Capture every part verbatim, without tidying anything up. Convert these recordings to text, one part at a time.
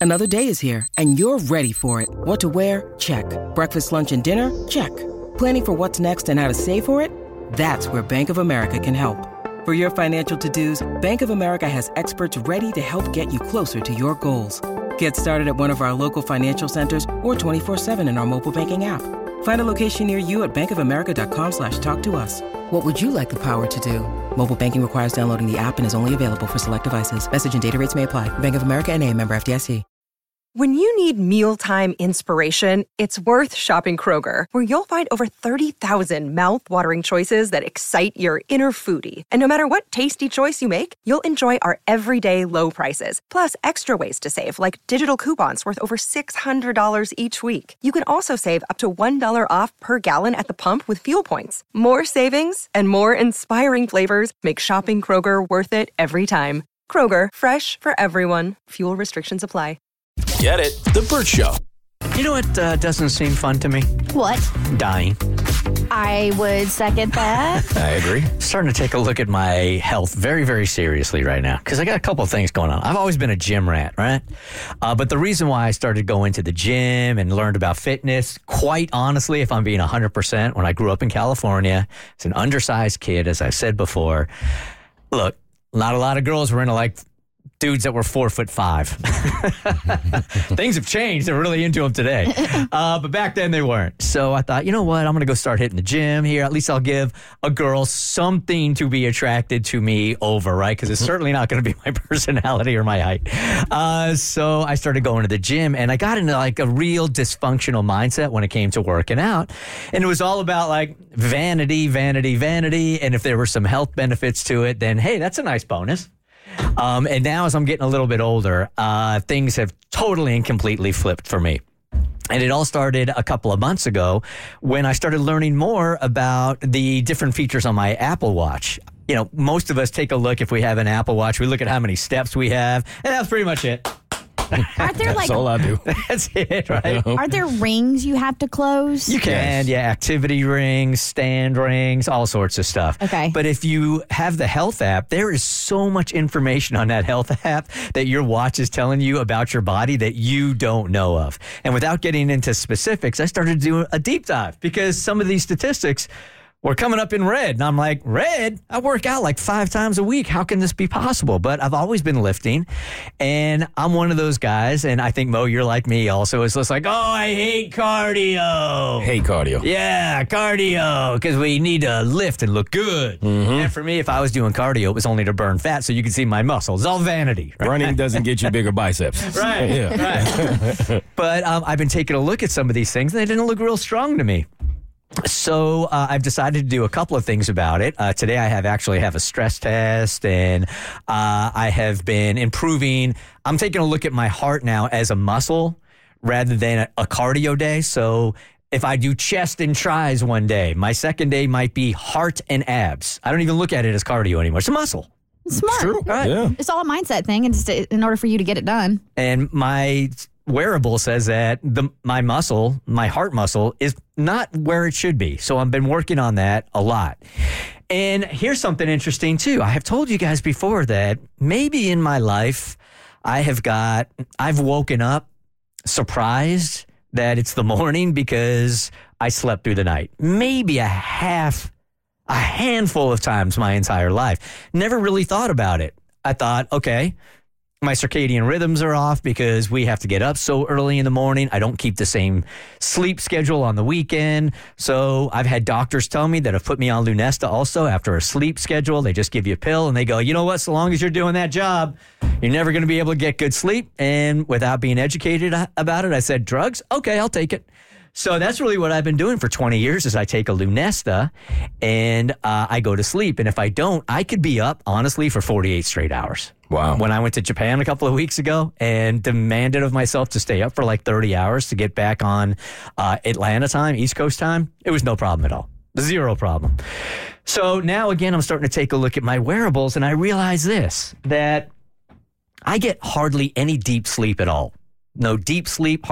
Another day is here, and you're ready for it. What to wear? Check. Breakfast, lunch, and dinner? Check. Planning for what's next and how to save for it? That's where Bank of America can help. For your financial to-dos, Bank of America has experts ready to help get you closer to your goals. Get started at one of our local financial centers or twenty-four seven in our mobile banking app. Find a location near you at bankofamerica.com slash talk to us. What would you like the power to do? Mobile banking requires downloading the app and is only available for select devices. Message and data rates may apply. Bank of America N A, member F D I C. When you need mealtime inspiration, it's worth shopping Kroger, where you'll find over thirty thousand mouth-watering choices that excite your inner foodie. And no matter what tasty choice you make, you'll enjoy our everyday low prices, plus extra ways to save, like digital coupons worth over six hundred dollars each week. You can also save up to one dollar off per gallon at the pump with fuel points. More savings and more inspiring flavors make shopping Kroger worth it every time. Kroger, fresh for everyone. Fuel restrictions apply. Get it? The Bert Show. You know what uh, doesn't seem fun to me? What? Dying. I would second that. I agree. Starting to take a look at my health very, very seriously right now because I got a couple of things going on. I've always been a gym rat, right? Uh, but the reason why I started going to the gym and learned about fitness, quite honestly, if I'm being one hundred percent, when I grew up in California as an undersized kid, as I've said before, look, not a lot of girls were into like dudes that were four foot five. Things have changed. They're really into them today. Uh, but back then they weren't. So I thought, you know what? I'm going to go start hitting the gym here. At least I'll give a girl something to be attracted to me over, right? Because it's certainly not going to be my personality or my height. Uh, so I started going to the gym and I got into like a real dysfunctional mindset when it came to working out. And it was all about like vanity, vanity, vanity. And if there were some health benefits to it, then hey, that's a nice bonus. Um, and now as I'm getting a little bit older, uh, things have totally and completely flipped for me. And it all started a couple of months ago when I started learning more about the different features on my Apple Watch. You know, most of us take a look, if we have an Apple Watch, we look at how many steps we have, and that's pretty much it. Aren't there like That's all I do. That's it, right? Are there rings you have to close? You can, Yes. yeah, activity rings, stand rings, all sorts of stuff. Okay. But if you have the health app, there is so much information on that health app that your watch is telling you about your body that you don't know of. And without getting into specifics, I started to do a deep dive because some of these statistics were coming up in red. And I'm like, red? I work out like five times a week. How can this be possible? But I've always been lifting. And I'm one of those guys. And I think, Mo, you're like me also. It's just like, oh, I hate cardio. Hate cardio. Yeah, cardio. Because we need to lift and look good. Mm-hmm. And for me, if I was doing cardio, it was only to burn fat so you could see my muscles. It's all vanity. Right? Running doesn't get you bigger biceps. Right. Yeah. Right. But um, I've been taking a look at some of these things, and they didn't look real strong to me. So uh, I've decided to do a couple of things about it. Uh, today I have actually have a stress test, and uh, I have been improving. I'm taking a look at my heart now as a muscle rather than a, a cardio day. So if I do chest and tris one day, my second day might be heart and abs. I don't even look at it as cardio anymore. It's a muscle. Smart. True. Right. Yeah. It's all a mindset thing. It's just in order for you to get it done. And my wearable says that the my muscle, my heart muscle, is not where it should be. So I've been working on that a lot. And here's something interesting too. I have told you guys before that maybe in my life I have got, I've woken up surprised that it's the morning because I slept through the night. Maybe a half, a handful of times my entire life. Never really thought about it. I thought, okay, my circadian rhythms are off because we have to get up so early in the morning. I don't keep the same sleep schedule on the weekend. So I've had doctors tell me that have put me on Lunesta also after a sleep schedule. They just give you a pill and they go, you know what? So long as you're doing that job, you're never going to be able to get good sleep. And without being educated about it, I said, drugs? Okay, I'll take it. So that's really what I've been doing for twenty years is I take a Lunesta and uh, I go to sleep. And if I don't, I could be up, honestly, for forty-eight straight hours. Wow. When I went to Japan a couple of weeks ago and demanded of myself to stay up for like thirty hours to get back on uh, Atlanta time, East Coast time, it was no problem at all. Zero problem. So now, again, I'm starting to take a look at my wearables and I realize this, that I get hardly any deep sleep at all. No deep sleep, hardly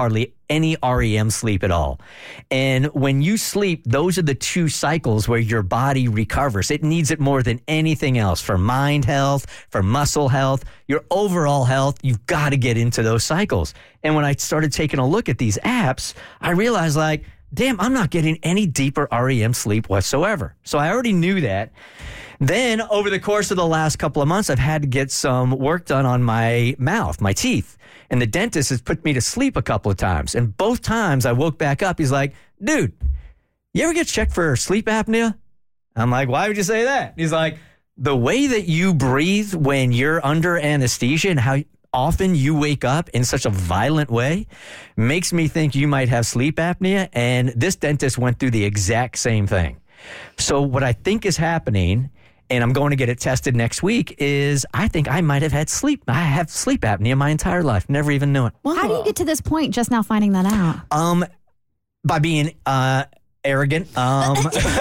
any R E M sleep at all. And when you sleep, those are the two cycles where your body recovers. It needs it more than anything else for mind health, for muscle health, your overall health. You've got to get into those cycles. And when I started taking a look at these apps, I realized like, damn, I'm not getting any deeper R E M sleep whatsoever. So I already knew that. Then over the course of the last couple of months, I've had to get some work done on my mouth, my teeth. And the dentist has put me to sleep a couple of times. And both times I woke back up, he's like, dude, you ever get checked for sleep apnea? I'm like, why would you say that? He's like, the way that you breathe when you're under anesthesia and how often you wake up in such a violent way makes me think you might have sleep apnea. And this dentist went through the exact same thing. So what I think is happening, and I'm going to get it tested next week, is I think I might have had sleep. I have sleep apnea my entire life. Never even knew it. Well, how do you get to this point just now finding that out? Um, by being uh, arrogant. Um,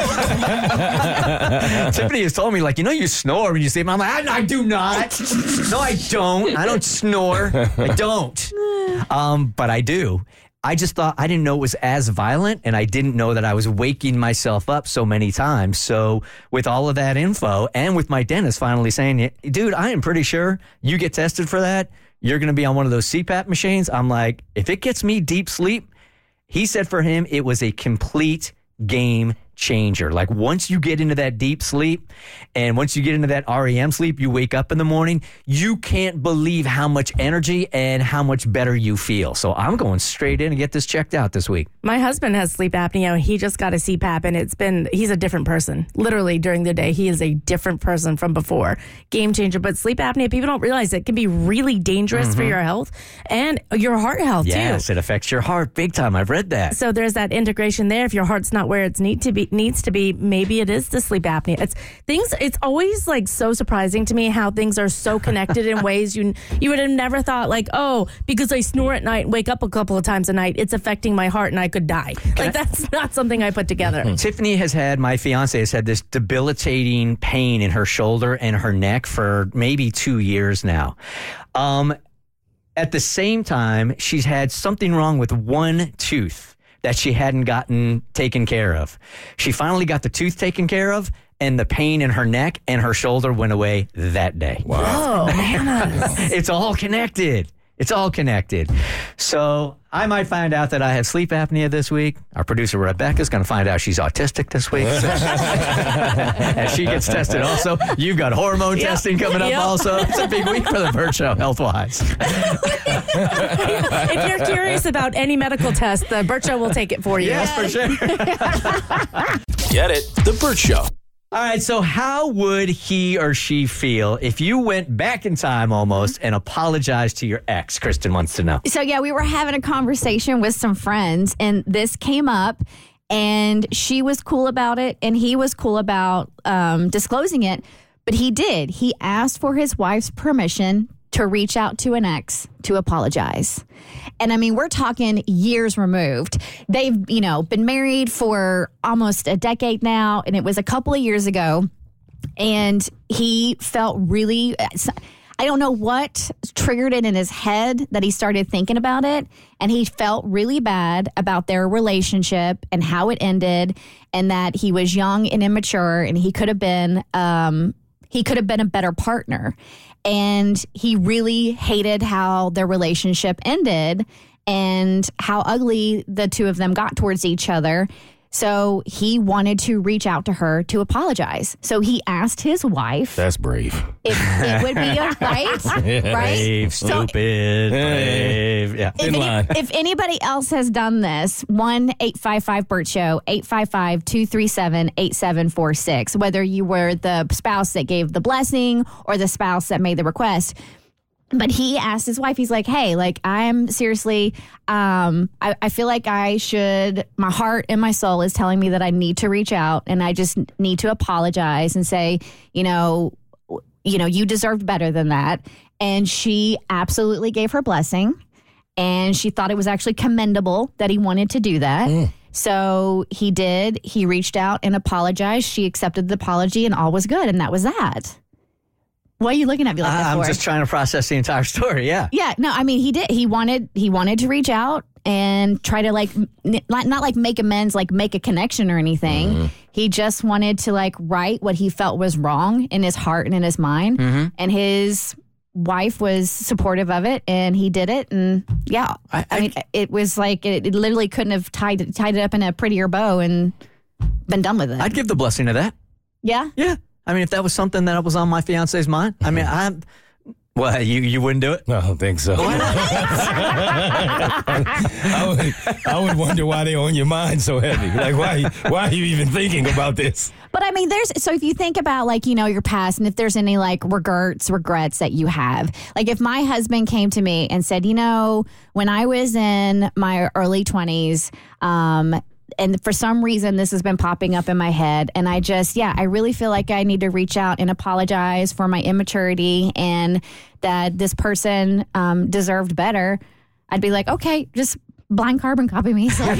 Tiffany has told me, like, you know, you snore when you sleep. I'm like, I, I do not. No, I don't. I don't snore. I don't. Um, but I do. I just thought, I didn't know it was as violent, and I didn't know that I was waking myself up so many times. So with all of that info, and with my dentist finally saying, dude, I am pretty sure you get tested for that, you're going to be on one of those C PAP machines. I'm like, if it gets me deep sleep, he said for him, it was a complete game changer. Like once you get into that deep sleep and once you get into that R E M sleep, you wake up in the morning, you can't believe how much energy and how much better you feel. So I'm going straight in and get this checked out this week. My husband has sleep apnea. He just got a C PAP, and it's been, he's a different person. Literally during the day, he is a different person from before. Game changer. But sleep apnea, people don't realize it can be really dangerous mm-hmm. for your health and your heart health yes, too. Yes, it affects your heart big time. I've read that. So there's that integration there. If your heart's not where it's need to be, needs to be, maybe it is the sleep apnea. It's things. It's always like so surprising to me how things are so connected in ways you you would have never thought. Like, oh, because I snore at night and wake up a couple of times a night, it's affecting my heart and I could die. Can like I, that's not something I put together. Mm-hmm. Tiffany has had, my fiance has had this debilitating pain in her shoulder and her neck for maybe two years now. Um, at the same time, she's had something wrong with one tooth that she hadn't gotten taken care of. She finally got the tooth taken care of, and the pain in her neck and her shoulder went away that day. Wow. Oh, man. It's all connected. It's all connected. So I might find out that I have sleep apnea this week. Our producer, Rebecca, is going to find out she's autistic this week. As she gets tested also. You've got hormone yep. testing coming up yep. also. It's a big week for the Burt Show, health-wise. If you're curious about any medical test, the Burt Show will take it for you. Yes, for sure. Get it? The Burt Show. All right, so how would he or she feel if you went back in time almost and apologized to your ex? Kristen wants to know. So, yeah, we were having a conversation with some friends, and this came up, and she was cool about it, and he was cool about um, disclosing it, but he did. He asked for his wife's permission to reach out to an ex to apologize. And I mean, we're talking years removed. They've, you know, been married for almost a decade now, and it was a couple of years ago. And he felt really, I don't know what triggered it in his head that he started thinking about it. And he felt really bad about their relationship and how it ended, and that he was young and immature, and he could have been, um, he could have been a better partner. And he really hated how their relationship ended and how ugly the two of them got towards each other. So he wanted to reach out to her to apologize. So he asked his wife. That's brave. If it would be a right, right? Brave, So- stupid, brave. Yeah. If, In any, line. if anybody else has done this, one eight five five Burt Show, eight five five, two three seven, eight seven four six, whether you were the spouse that gave the blessing or the spouse that made the request. But he asked his wife, he's like, hey, like, I'm seriously, um, I, I feel like I should, my heart and my soul is telling me that I need to reach out, and I just need to apologize and say, you know, you know, you deserved better than that. And she absolutely gave her blessing, and she thought it was actually commendable that he wanted to do that. Mm. So he did. He reached out and apologized. She accepted the apology, and all was good. And that was that. Why are you looking at me like that I'm for? just trying to process the entire story. Yeah. Yeah. No, I mean, he did. He wanted. He wanted to reach out, and try to like, n- not, not like make amends, like make a connection or anything. Mm-hmm. He just wanted to like right what he felt was wrong in his heart and in his mind. Mm-hmm. And his wife was supportive of it, and he did it. And yeah, I, I, I mean, it was like, it, it literally couldn't have tied, tied it up in a prettier bow and been done with it. I'd give the blessing of that. Yeah? Yeah. I mean, if that was something that was on my fiance's mind, I mean, I, well, you, you wouldn't do it? I don't think so. I, would, I would wonder why they're on your mind so heavy. Like, why, why are you even thinking about this? But I mean, there's, so if you think about like, you know, your past and if there's any like regrets, regrets that you have, like if my husband came to me and said, you know, when I was in my early twenties, um, and for some reason, this has been popping up in my head. And I just, yeah, I really feel like I need to reach out and apologize for my immaturity and that this person um, deserved better. I'd be like, okay, just blind carbon copy me. So I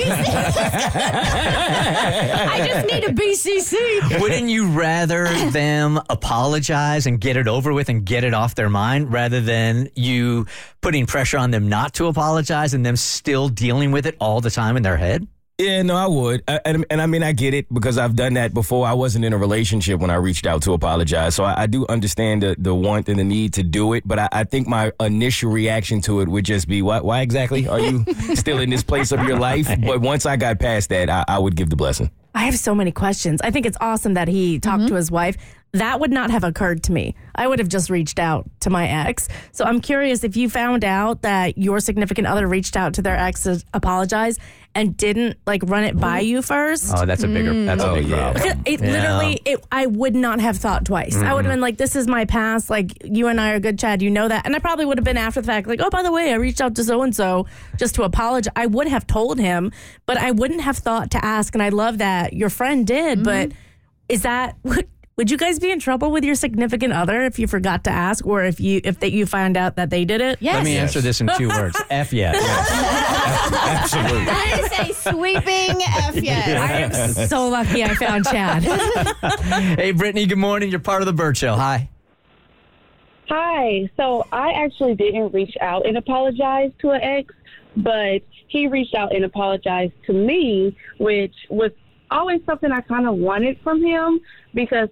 just need a B C C. Wouldn't you rather them apologize and get it over with and get it off their mind rather than you putting pressure on them not to apologize and them still dealing with it all the time in their head? Yeah, no, I would. I, and, and I mean, I get it because I've done that before. I wasn't in a relationship when I reached out to apologize. So I, I do understand the, the want and the need to do it. But I, I think my initial reaction to it would just be, why, why exactly are you still in this place of your life? But once I got past that, I, I would give the blessing. I have so many questions. I think it's awesome that he talked mm-hmm. to his wife. That would not have occurred to me. I would have just reached out to my ex. So I'm curious if you found out that your significant other reached out to their ex to apologize and didn't like run it by you first. Oh, that's a bigger, mm. that's a big yeah. problem. It yeah. literally, it, I would not have thought twice. Mm-hmm. I would have been like, this is my past. Like, you and I are good, Chad. You know that. And I probably would have been after the fact, like, oh, by the way, I reached out to so-and-so just to apologize. I would have told him, but I wouldn't have thought to ask. And I love that your friend did. Mm-hmm. But is that what? Would you guys be in trouble with your significant other if you forgot to ask, or if you if that you find out that they did it? Yes. Let me yes. answer this in two words. F yes. yes. Absolutely. That is a sweeping F yes. I am so lucky I found Chad. Hey, Brittany, good morning. You're part of the Burt Show. Hi. Hi. So I actually didn't reach out and apologize to an ex, but he reached out and apologized to me, which was always something I kind of wanted from him, because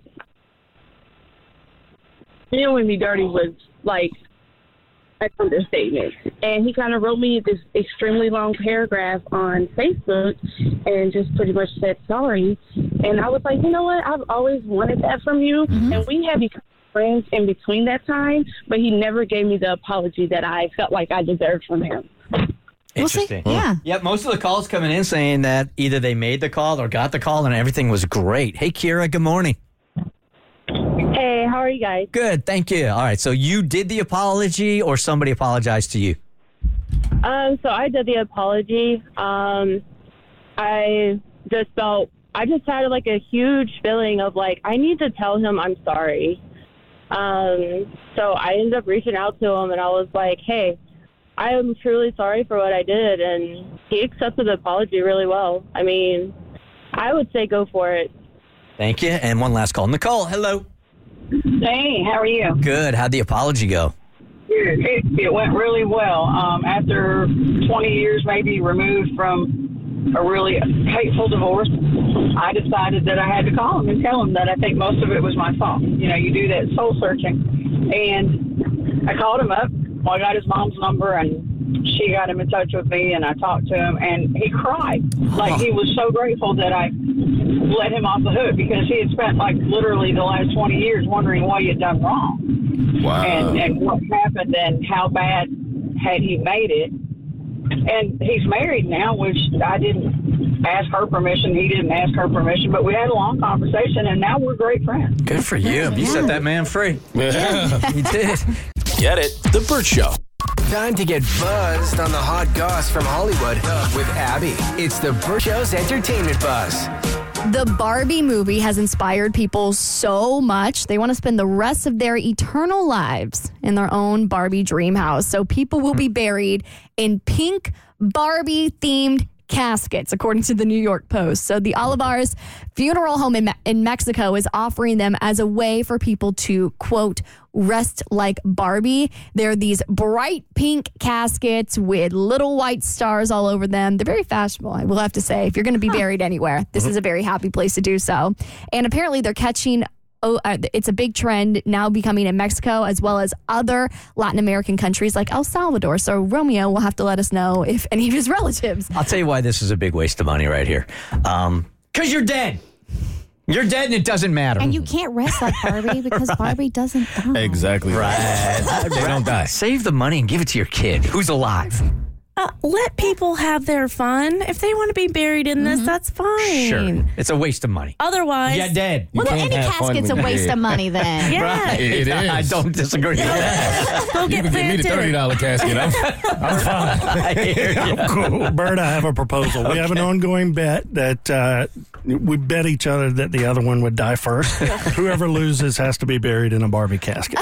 doing me dirty was like an understatement. And he kind of wrote me this extremely long paragraph on Facebook and just pretty much said sorry. And I was like, you know what? I've always wanted that from you. Mm-hmm. And we have become friends in between that time, but he never gave me the apology that I felt like I deserved from him. Interesting. We'll yeah. Yep. Most of the calls coming in saying that either they made the call or got the call and everything was great. Hey, Kira, good morning. Hey, how are you guys? Good. Thank you. All right. So you did the apology or somebody apologized to you? Um, so I did the apology. Um, I just felt, I just had like a huge feeling of like, I need to tell him I'm sorry. Um, so I ended up reaching out to him and I was like, hey, I am truly sorry for what I did, and he accepted the apology really well. I mean, I would say go for it. Thank you. And one last call. Nicole, hello. Hey, how are you? Good. How'd the apology go? It, it went really well. Um, after twenty years maybe removed from a really hateful divorce, I decided that I had to call him and tell him that I think most of it was my fault. You know, you do that soul searching. And I called him up. Well, I got his mom's number, and she got him in touch with me, and I talked to him, and he cried. Like, he was so grateful that I let him off the hook, because he had spent, like, literally the last twenty years wondering what he had done wrong. Wow. And, and what happened and how bad had he made it. And he's married now, which I didn't ask her permission. He didn't ask her permission, but we had a long conversation, and now we're great friends. Good for you. You set that man free. Yeah. You did. Get it? The Burt Show. Time to get buzzed on the hot goss from Hollywood with Abby. It's the Burt Show's Entertainment Buzz. The Barbie movie has inspired people so much. They want to spend the rest of their eternal lives in their own Barbie dream house. So people will be buried in pink Barbie-themed caskets, according to the New York Post. So the Olivares Funeral Home in, Me- in Mexico is offering them as a way for people to, quote, Rest Like Barbie. They're these bright pink caskets with little white stars all over them. They're very fashionable, I will have to say. If you're going to be buried anywhere, this is a very happy place to do so. And apparently they're catching Oh, uh, it's a big trend now becoming in Mexico as well as other Latin American countries like El Salvador. So Romeo will have to let us know if any of his relatives. I'll tell you why this is a big waste of money right here. Um, because you're dead. You're dead and it doesn't matter. And you can't rest like Barbie because Barbie doesn't die. Exactly. Right. They don't die. Save the money and give it to your kid who's alive. Uh, let people have their fun. If they want to be buried in this, that's fine. Sure. It's a waste of money. Otherwise, You're dead. You Well, then can't any have fun casket's a when you're waste dead. of money then. yeah. Right. It is. I don't disagree with that. Go You get can give me the planted. thirty dollar casket. I'm, I'm fine. I hear you. Cool. Bert, I have a proposal. We have an ongoing bet that uh, we bet each other that the other one would die first. Whoever loses has to be buried in a Barbie casket.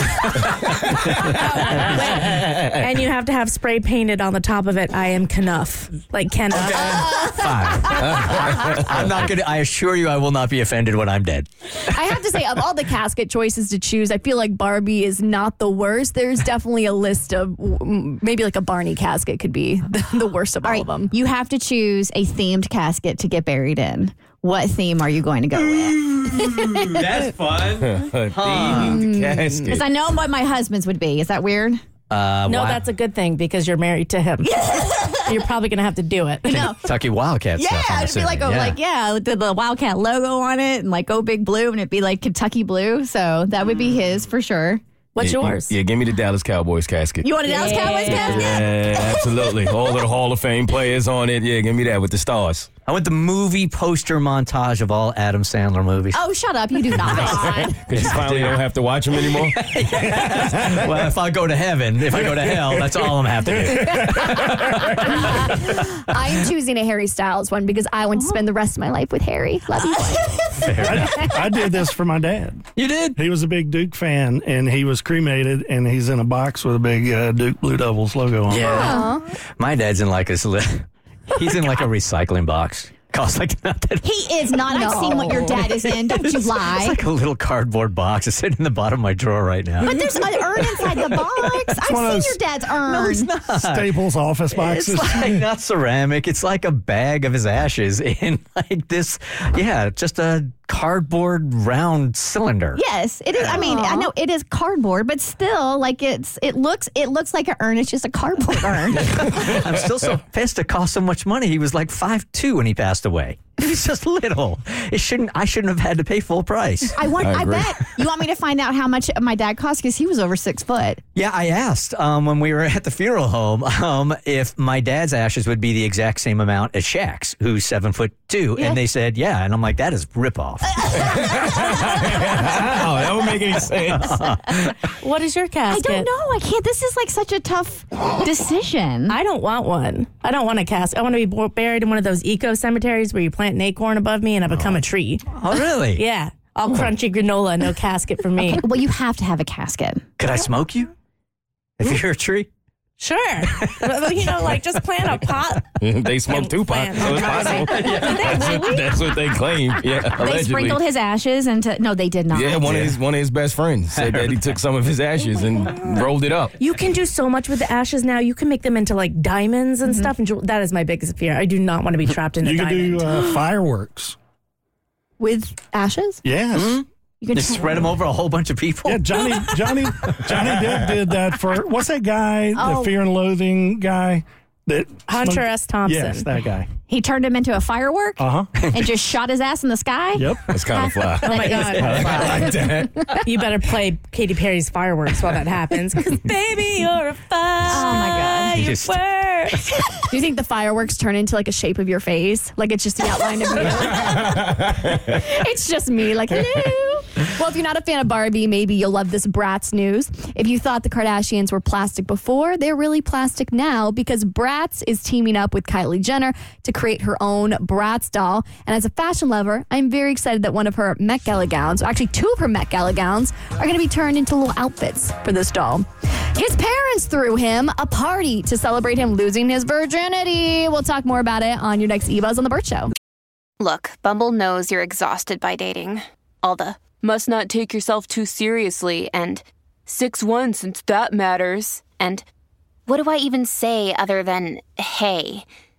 And you have to have spray painted on the top of it. I am Knuff. Like Knuff. Fine. I'm not going to, I assure you I will not be offended when I'm dead. I have to say, of all the casket choices to choose, I feel like Barbie is not the worst. There's definitely a list of mm, maybe like a Barney casket could be the, the worst of all, All of right, them. you have to choose a themed casket to get buried in. What theme are you going to go with? That's fun. Themed casket. Because I know what my husband's would be. Is that weird? Uh, No, why- that's a good thing because you're married to him. You're probably going to have to do it. No. Kentucky Wildcat Yeah, stuff. I'm it'd be like a assuming. like yeah, with the, the Wildcat logo on it and like Go Big Blue, and it'd be like Kentucky Blue. So that would be his for sure. What's Yeah, yours? Yeah, give me the Dallas Cowboys casket. You want a Dallas Cowboys casket? Yeah, absolutely. All of the Hall of Fame players on it. Yeah, give me that with the stars. I want the movie poster montage of all Adam Sandler movies. Oh, shut up! You do not. Because you finally don't have to watch them anymore. Well, if I go to heaven, if I go to hell, that's all I'm have to do. I am choosing a Harry Styles one because I want to spend the rest of my life with Harry. Love you. I, I did this for my dad. You did? He was a big Duke fan, and he was cremated, and he's in a box with a big uh, Duke Blue Devils logo on it. Yeah. My dad's in like a, he's in like a recycling box. Costs like nothing. He is not. I've seen what your dad is in. Don't you It's lie. like a little cardboard box. It's sitting in the bottom of my drawer right now. But there's an urn inside the box. I've one of seen those- your dad's urn. No, it's not. Staples office It's boxes. like not ceramic. It's like a bag of his ashes in like this, yeah, just a cardboard round cylinder. Yes, it is. I mean, I know it is cardboard, but still, like it's it looks it looks like an urn. It's just a cardboard urn. I'm still so pissed it cost so much money. He was like five two when he passed away. He was just little. It shouldn't. I shouldn't have had to pay full price. I want. I I, agree. bet you want me to find out how much my dad cost because he was over six foot. Yeah, I asked um, when we were at the funeral home um, if my dad's ashes would be the exact same amount as Shaq's, who's seven foot two, Yeah. and they said yeah, and I'm like, that is ripoff. Oh, that would make any sense. What is your I casket? don't know. I can't. This is like such a tough decision. I don't want one. I don't want a casket. I want to be bo- buried in one of those eco cemeteries where you plant an acorn above me and I become a tree. Oh, really? Yeah. All crunchy granola, no casket for me. Well, you have to have a casket. Could I smoke you if you're a tree? Sure. Well, you know, like just plant a pot. They smoke Tupac, Plant. so it's possible. That's what, that's what they claim. Yeah, They allegedly. sprinkled his ashes into. No, they did not. Yeah, one of his one of his best friends said that he took some of his ashes and rolled it up. You can do so much with the ashes now. You can make them into like diamonds and stuff. And jewel- that is my biggest fear. I do not want to be trapped in a You can diamond. do uh, fireworks. With ashes? Yes. You can Just spread them over a whole bunch of people. Yeah, Johnny Johnny Johnny Depp did that for what's that guy? Oh. The Fear and Loathing guy that Hunter S. Thompson. Yes, that guy. He turned him into a firework Uh huh. and just shot his ass in the sky. Yep. That's kind of fly. Oh my God. I like that. You better play Katy Perry's Fireworks while that happens. Because baby, you're a fire. Oh my God. You just- Do you think the fireworks turn into like a shape of your face? Like it's just the outline of you? It's just me, like, hello. Well, if you're not a fan of Barbie, maybe you'll love this Bratz news. If you thought the Kardashians were plastic before, they're really plastic now because Bratz is teaming up with Kylie Jenner to create her own Bratz doll. And as a fashion lover, I'm very excited that one of her Met Gala gowns, or actually two of her Met Gala gowns, are going to be turned into little outfits for this doll. His parents threw him a party to celebrate him losing his virginity. We'll talk more about it on your next E-Buzz on The Burt Show. Look, Bumble knows you're exhausted by dating. All the must not take yourself too seriously and six one since that matters. And what do I even say other than, hey?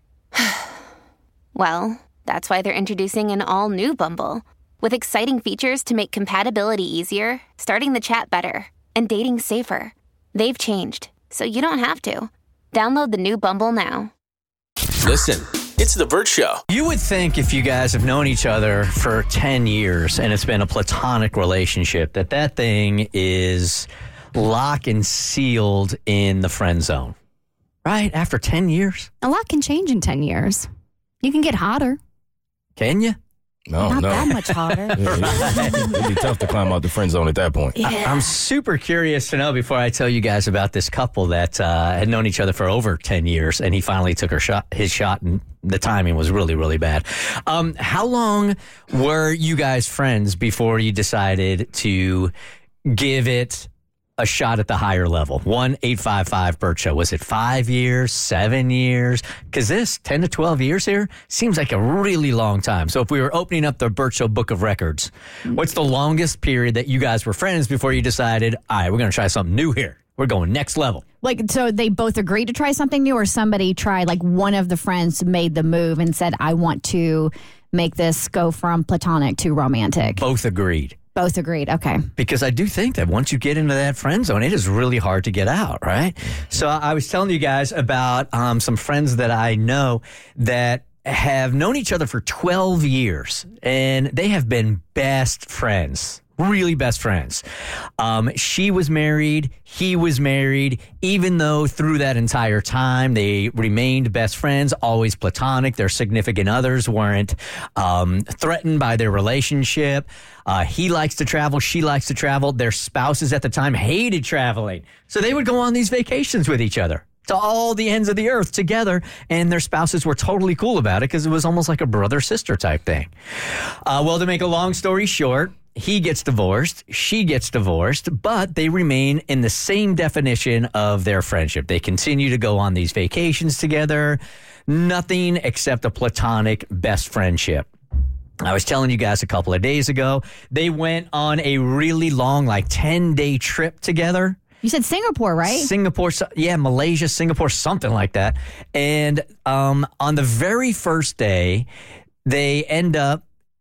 Well, that's why they're introducing an all-new Bumble, with exciting features to make compatibility easier, starting the chat better, and dating safer. They've changed, so you don't have to. Download the new Bumble now. Listen, it's The Burt Show. You would think if you guys have known each other for ten years and it's been a platonic relationship, that that thing is lock and sealed in the friend zone. Right? After ten years? A lot can change in ten years. You can get hotter. Can you? No, Not no. that much hotter. Yeah, it'd, it'd be tough to climb out the friend zone at that point. Yeah. I, I'm super curious to know, before I tell you guys about this couple that uh, had known each other for over ten years, and he finally took her shot, his shot, and the timing was really, really bad. Um, how long were you guys friends before you decided to give it a shot at the higher level? one eight five five Burt Show. Was it five years, seven years? Because this, ten to twelve years here, seems like a really long time. So if we were opening up the Burt Show Book of Records, what's the longest period that you guys were friends before you decided, all right, we're going to try something new here? We're going next level. Like, so they both agreed to try something new, or somebody tried, like one of the friends made the move and said, I want to make this go from platonic to romantic? Both agreed. Both agreed. Okay. Because I do think that once you get into that friend zone, it is really hard to get out, right? So I was telling you guys about um, some friends that I know that have known each other for twelve years, and they have been best friends. Really best friends. Um, she was married. He was married. Even though through that entire time they remained best friends, always platonic. Their significant others weren't um, threatened by their relationship. Uh, he likes to travel. She likes to travel. Their spouses at the time hated traveling. So they would go on these vacations with each other to all the ends of the earth together, and their spouses were totally cool about it because it was almost like a brother-sister type thing. Uh, well, to make a long story short, he gets divorced, she gets divorced, but they remain in the same definition of their friendship. They continue to go on these vacations together, nothing except a platonic best friendship. I was telling you guys a couple of days ago, they went on a really long, like ten-day trip together. You said Singapore, right? Singapore, yeah, Malaysia, Singapore, something like that. And um, on the very first day, they end up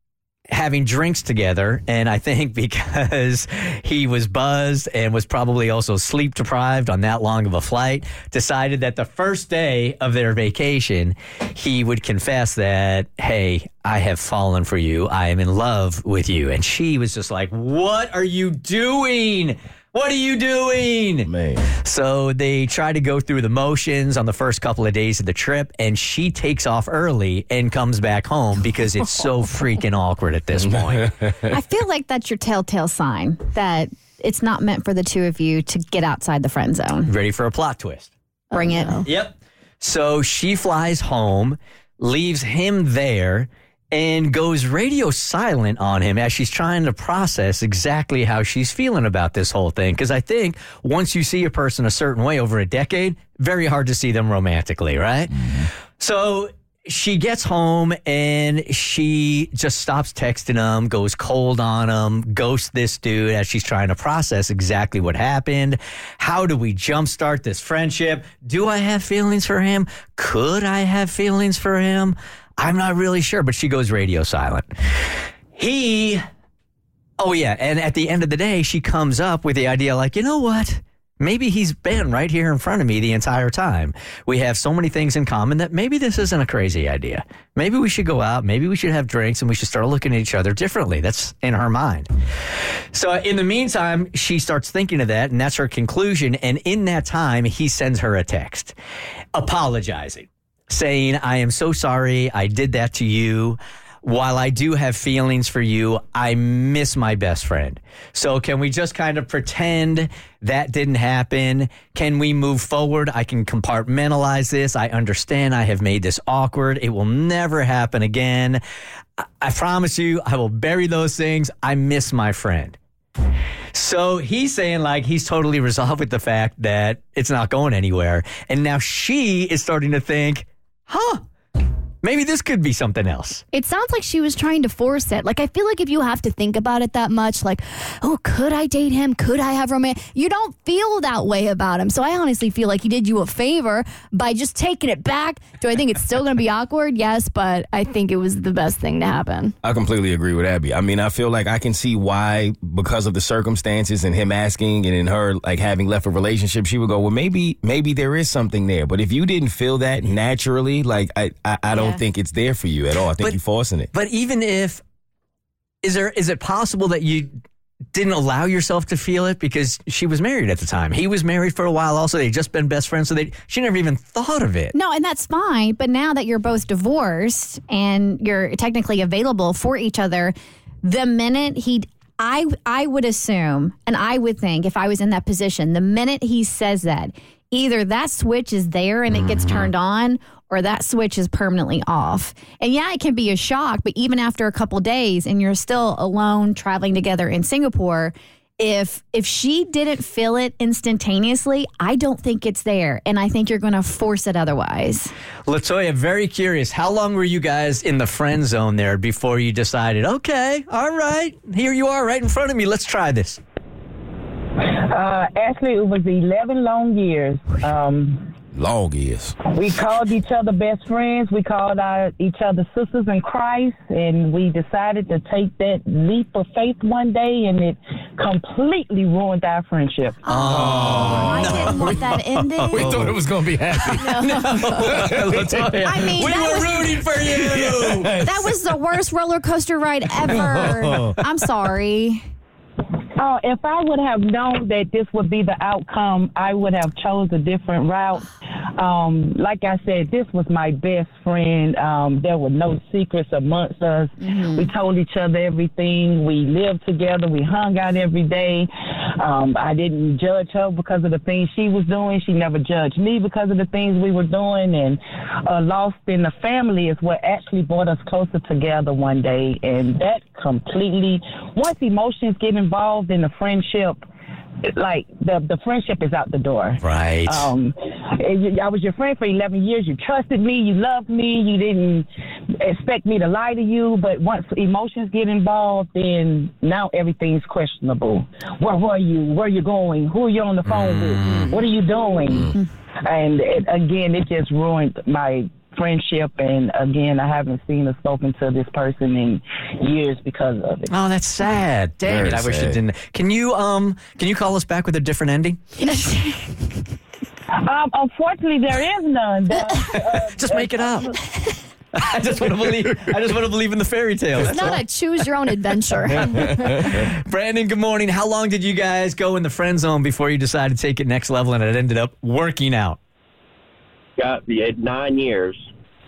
having drinks together, and I think because he was buzzed and was probably also sleep deprived on that long of a flight, decided that the first day of their vacation, he would confess that, hey, I have fallen for you. I am in love with you. And she was just like, what are you doing? What are you doing? Man. So they try to go through the motions on the first couple of days of the trip, and she takes off early and comes back home because it's so freaking awkward at this point. I feel like that's your telltale sign that it's not meant for the two of you to get outside the friend zone. Ready for a plot twist? Bring it. Yep. So she flies home, leaves him there, and goes radio silent on him as she's trying to process exactly how she's feeling about this whole thing. Because I think once you see a person a certain way over a decade, very hard to see them romantically, right? Mm-hmm. So she gets home and she just stops texting him, goes cold on him, ghosts this dude as she's trying to process exactly what happened. How do we jumpstart this friendship? Do I have feelings for him? Could I have feelings for him? I'm not really sure, but she goes radio silent. He, oh yeah, and at the end of the day, she comes up with the idea like, you know what? Maybe he's been right here in front of me the entire time. We have so many things in common that maybe this isn't a crazy idea. Maybe we should go out, maybe we should have drinks, and we should start looking at each other differently. That's in her mind. So in the meantime, she starts thinking of that, and that's her conclusion. And in that time, he sends her a text apologizing, saying, I am so sorry I did that to you. While I do have feelings for you, I miss my best friend. So can we just kind of pretend that didn't happen? Can we move forward? I can compartmentalize this. I understand I have made this awkward. It will never happen again. I, I promise you, I will bury those things. I miss my friend. So he's saying like he's totally resolved with the fact that it's not going anywhere. And now she is starting to think, huh, maybe this could be something else. It sounds like she was trying to force it. Like, I feel like if you have to think about it that much, like, oh, could I date him? Could I have romance? You don't feel that way about him. So I honestly feel like he did you a favor by just taking it back. Do I think it's still going to be awkward? Yes, but I think it was the best thing to happen. I completely agree with Abby. I mean, I feel like I can see why, because of the circumstances and him asking and in her like having left a relationship, she would go, well, maybe maybe there is something there. But if you didn't feel that naturally, like I, I, I don't Yeah. think it's there for you at all. I think But- you're forcing it. But even if, is there is it possible that you didn't allow yourself to feel it because she was married at the time? He was married for a while also. They'd just been best friends, so they she never even thought of it. No, and that's fine. But now that you're both divorced and you're technically available for each other, the minute he, I, I would assume, and I would think if I was in that position, the minute he says that, either that switch is there and it gets turned on, or that switch is permanently off. And yeah, it can be a shock, but even after a couple days and you're still alone traveling together in Singapore, if if she didn't feel it instantaneously, I don't think it's there. And I think you're going to force it otherwise. Latoya, very curious. How long were you guys in the friend zone there before you decided, okay, all right, here you are right in front of me. Let's try this. Uh, actually, it was eleven long years. Um, Long years. we called each other best friends. We called our, each other sisters in Christ, and we decided to take that leap of faith one day, and it completely ruined our friendship. Oh, I didn't want that ending. We thought it was going to be happy. Latoya, I mean, we that were was- rooting for you. That was the worst roller coaster ride ever. I'm sorry. Oh, if I would have known that this would be the outcome, I would have chose a different route. Um, like I said, this was my best friend. Um, there were no secrets amongst us. Mm-hmm. We told each other everything. We lived together. We hung out every day. Um, I didn't judge her because of the things she was doing. She never judged me because of the things we were doing. And uh, lost in the family is what actually brought us closer together one day. And that completely, once emotions get involved in the friendship, like the the friendship is out the door. Right. Um, I was your friend for eleven years. You trusted me. You loved me. You didn't expect me to lie to you. But once emotions get involved, then now everything's questionable. Where were you? Where are you going? Who are you on the phone Mm. with? What are you doing? Mm. And it, again, it just ruined my friendship. And again, I haven't seen or spoken to this person in years because of it. Oh, that's sad. Dang Very it! I wish sad. it didn't. Can you um? Can you call us back with a different ending? Um, unfortunately, there is none. The, uh, Just make it up. I just want to believe. I just want to believe in the fairy tale. It's That's not all. a choose your own adventure. Brandon, good morning. How long did you guys go in the friend zone before you decided to take it next level and it ended up working out? Got yeah, nine years.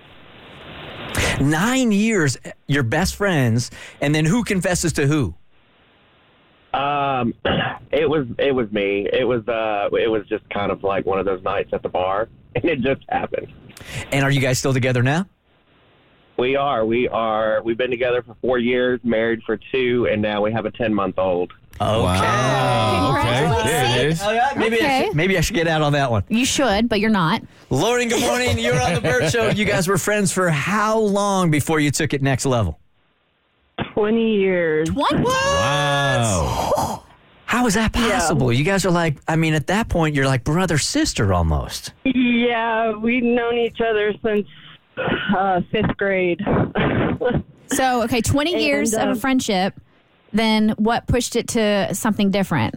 Nine years, you're best friends, and then who confesses to who? Um, it was it was me. It was uh, it was just kind of like one of those nights at the bar, and it just happened. And are you guys still together now? We are. We are. We've been together for four years, married for two, and now we have a ten month old. Okay. Wow. Okay. There it is. Oh, yeah, maybe, I Okay. should, maybe I should get out on that one. You should, but you're not. Lauren, good morning. You're on the Burt Show. You guys were friends for how long before you took it next level? twenty years. What? Wow. How is that possible? You guys are like, I mean, at that point, you're like brother, sister almost. Yeah, we've known each other since uh, fifth grade. So, okay, twenty And, years of um, a friendship. Then what pushed it to something different?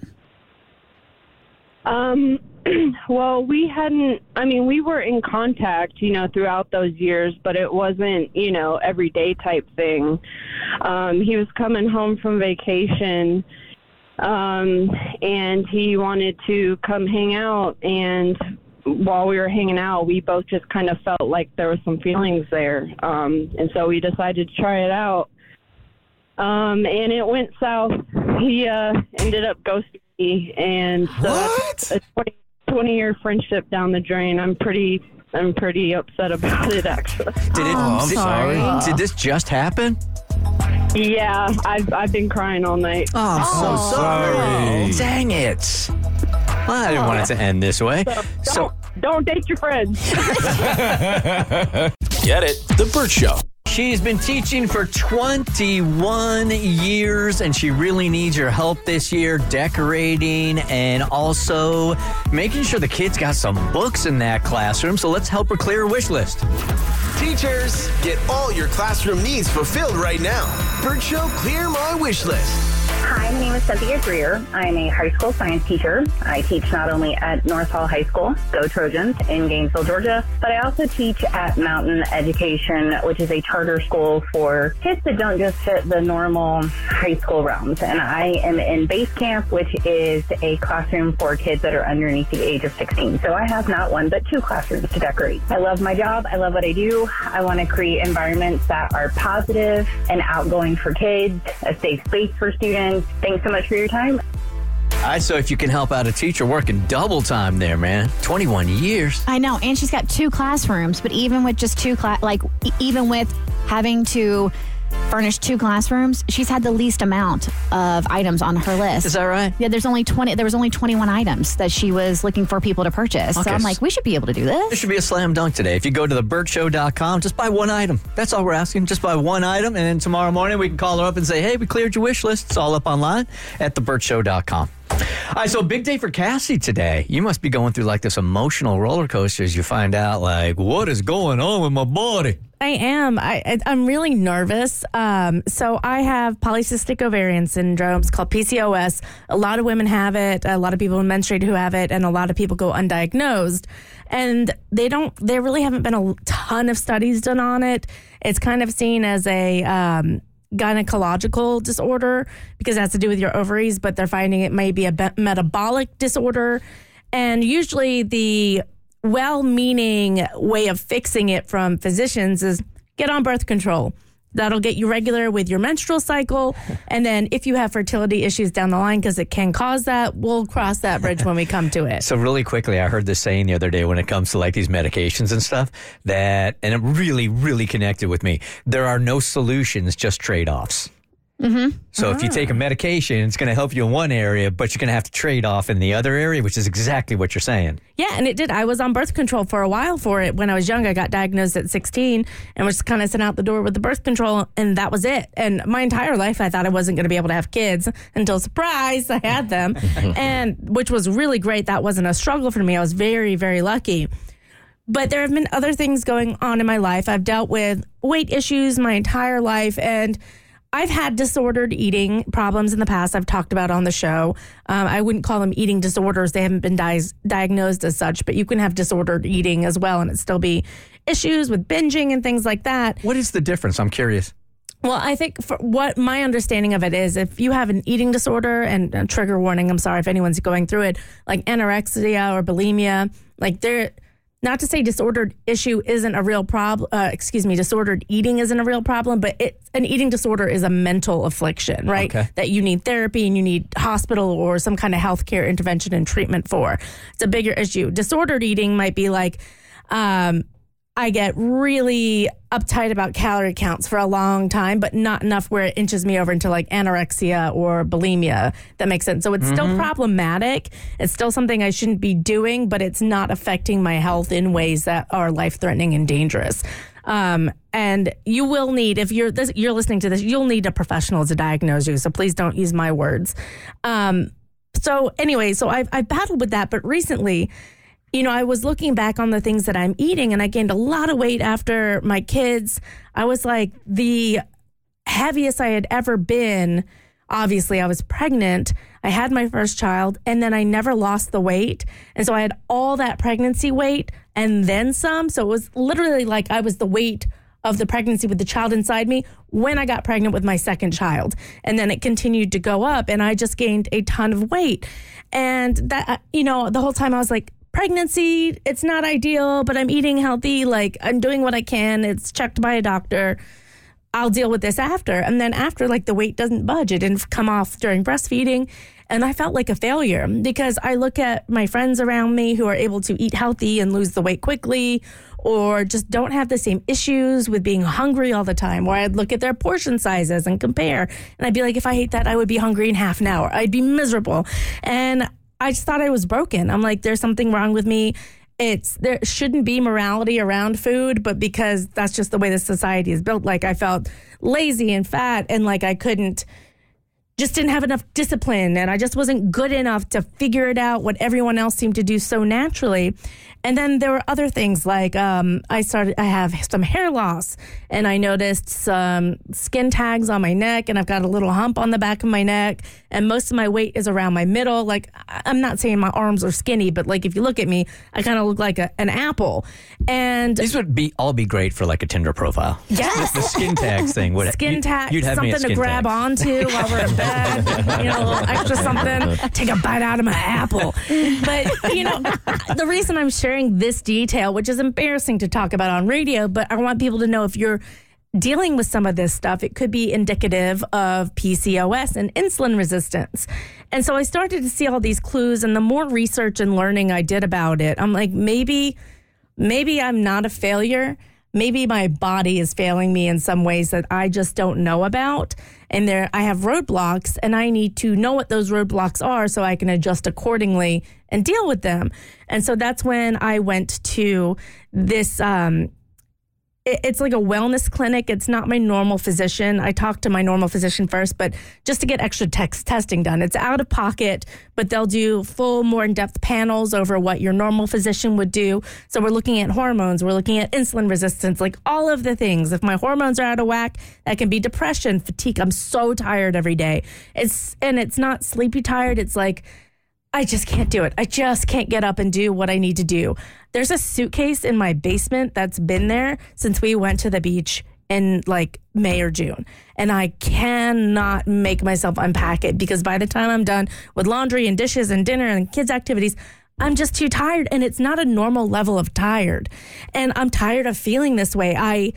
Um, well, we hadn't, I mean, we were in contact, you know, throughout those years, but it wasn't, you know, everyday type thing. Um, he was coming home from vacation, um, and he wanted to come hang out. And while we were hanging out, we both just kind of felt like there was some feelings there. Um, and so we decided to try it out. Um, and it went south. He uh, ended up ghosting me, and so What? a twenty, twenty year friendship down the drain. I'm pretty, I'm pretty upset about it, actually. Did it? Oh, I'm did, sorry. Did this just happen? Yeah, I've I've been crying all night. Oh, I'm so sorry. Dang it. Well, I didn't want it to end this way. Don't So, don't date your friends. Get it? The Burt Show. She's been teaching for twenty-one years, and she really needs your help this year decorating and also making sure the kids got some books in that classroom. So let's help her clear her wish list. Teachers, get all your classroom needs fulfilled right now. Burt Show, clear my wish list. Hi, my name is Cynthia Greer. I'm a high school science teacher. I teach not only at North Hall High School, go Trojans, in Gainesville, Georgia, but I also teach at Mountain Education, which is a charter school for kids that don't just fit the normal high school realms. And I am in Base Camp, which is a classroom for kids that are underneath the age of sixteen. So I have not one, but two classrooms to decorate. I love my job. I love what I do. I want to create environments that are positive and outgoing for kids, a safe space for students. Thanks so much for your time. All right, so if you can help out a teacher working double time there, man, twenty-one years. I know, and she's got two classrooms, but even with just two class, like e- even with having to furnish two classrooms, she's had the least amount of items on her list. Is that right? Yeah, there's only twenty. There was only twenty-one items that she was looking for people to purchase. Okay. So I'm like, we should be able to do this. This should be a slam dunk today. If you go to the burt show dot com, just buy one item. That's all we're asking. Just buy one item, and then tomorrow morning we can call her up and say, hey, we cleared your wish list. It's all up online at the burt show dot com. All right, so big day for Cassie today. You must be going through like this emotional roller coaster as you find out, like, what is going on with my body? I am. I, I, I'm really nervous. Um, so I have polycystic ovarian syndrome. It's called P C O S. A lot of women have it. A lot of people menstruate who have it, and a lot of people go undiagnosed. And they don't. There really haven't been a ton of studies done on it. It's kind of seen as a um, gynecological disorder because it has to do with your ovaries, but they're finding it may be a be- metabolic disorder. And usually the well-meaning way of fixing it from physicians is get on birth control. That'll get you regular with your menstrual cycle. And then if you have fertility issues down the line, because it can cause that, we'll cross that bridge when we come to it. So really quickly, I heard this saying the other day when it comes to like these medications and stuff that, and it really, really connected with me. There are no solutions, just trade-offs. Mm-hmm. So if you take a medication, it's going to help you in one area, but you're going to have to trade off in the other area, which is exactly what you're saying. Yeah, and it did. I was on birth control for a while for it. When I was young, I got diagnosed at sixteen and was kind of sent out the door with the birth control, and that was it. And my entire life, I thought I wasn't going to be able to have kids until, surprise, I had them, and which was really great. That wasn't a struggle for me. I was very, very lucky. But there have been other things going on in my life. I've dealt with weight issues my entire life, and I've had disordered eating problems in the past I've talked about on the show. Um, I wouldn't call them eating disorders. They haven't been di- diagnosed as such, but you can have disordered eating as well, and it still be issues with binging and things like that. What is the difference? I'm curious. Well, I think for what my understanding of it is, if you have an eating disorder, and uh, trigger warning, I'm sorry if anyone's going through it, like anorexia or bulimia, like they're... Not to say disordered issue isn't a real problem, uh, excuse me, disordered eating isn't a real problem, but it, an eating disorder is a mental affliction, right? Okay. That you need therapy and you need hospital or some kind of healthcare intervention and treatment for. It's a bigger issue. Disordered eating might be like, um, I get really uptight about calorie counts for a long time, but not enough where it inches me over into like anorexia or bulimia. That makes sense. So it's mm-hmm. still problematic. It's still something I shouldn't be doing, but it's not affecting my health in ways that are life-threatening and dangerous. Um, and you will need, if you're this, you're listening to this, you'll need a professional to diagnose you. So please don't use my words. Um, so anyway, so I've, I've battled with that, but recently, you know, I was looking back on the things that I'm eating, and I gained a lot of weight after my kids. I was like the heaviest I had ever been. Obviously, I was pregnant. I had my first child, and then I never lost the weight. And so I had all that pregnancy weight and then some. So it was literally like I was the weight of the pregnancy with the child inside me when I got pregnant with my second child. And then it continued to go up, and I just gained a ton of weight. And that, you know, the whole time I was like, pregnancy, it's not ideal, but I'm eating healthy. Like, I'm doing what I can. It's checked by a doctor. I'll deal with this after. And then after, like, the weight doesn't budge. It didn't come off during breastfeeding. And I felt like a failure because I look at my friends around me who are able to eat healthy and lose the weight quickly, or just don't have the same issues with being hungry all the time, where I'd look at their portion sizes and compare. And I'd be like, if I ate that, I would be hungry in half an hour. I'd be miserable. And I just thought I was broken. I'm like, there's something wrong with me. it's there shouldn't be morality around food, but because that's just the way the society is built, like I felt lazy and fat and like I couldn't, just didn't have enough discipline and I just wasn't good enough to figure it out what everyone else seemed to do so naturally. And then there were other things like um, I started, I have some hair loss and I noticed some skin tags on my neck and I've got a little hump on the back of my neck and most of my weight is around my middle. Like, I'm not saying my arms are skinny, but like if you look at me, I kind of look like a, an apple. And these would be all be great for like a Tinder profile. Yes. The, the skin tags thing would skin tags, you'd have me something at to skin grab tags. onto while we're in bed, you know, a little extra something, take a bite out of my apple. But, you know, the reason I'm sharing this detail, which is embarrassing to talk about on radio, but I want people to know if you're dealing with some of this stuff, it could be indicative of P C O S and insulin resistance. And so I started to see all these clues, and the more research and learning I did about it, I'm like, maybe, maybe I'm not a failure. Maybe my body is failing me in some ways that I just don't know about. And there, I have roadblocks, and I need to know what those roadblocks are so I can adjust accordingly and deal with them. And so that's when I went to this, um, it, it's like a wellness clinic. It's not my normal physician. I talked to my normal physician first, but just to get extra text testing done. It's out of pocket, but they'll do full, more in-depth panels over what your normal physician would do. So we're looking at hormones. We're looking at insulin resistance, like all of the things. If my hormones are out of whack, that can be depression, fatigue. I'm so tired every day. It's and it's not sleepy tired. It's like, I just can't do it. I just can't get up and do what I need to do. There's a suitcase in my basement that's been there since we went to the beach in like May or June. And I cannot make myself unpack it because by the time I'm done with laundry and dishes and dinner and kids' activities, I'm just too tired. And it's not a normal level of tired. And I'm tired of feeling this way. I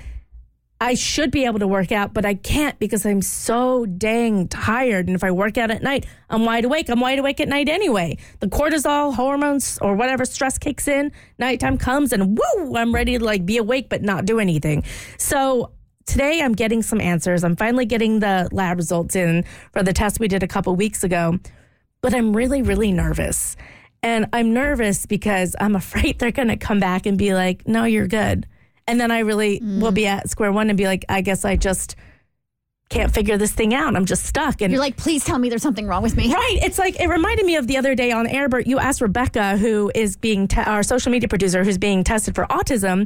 I should be able to work out, but I can't because I'm so dang tired. And if I work out at night, I'm wide awake. I'm wide awake at night anyway. The cortisol hormones or whatever stress kicks in, nighttime comes and woo, I'm ready to like be awake but not do anything. So today I'm getting some answers. I'm finally getting the lab results in for the test we did a couple weeks ago, but I'm really, really nervous. And I'm nervous because I'm afraid they're going to come back and be like, no, you're good. And then I really mm. will be at square one and be like, I guess I just can't figure this thing out. I'm just stuck. And you're like, please tell me there's something wrong with me. Right. It's like, it reminded me of the other day on air, Bert, you asked Rebecca, who is being, te- our social media producer, who's being tested for autism,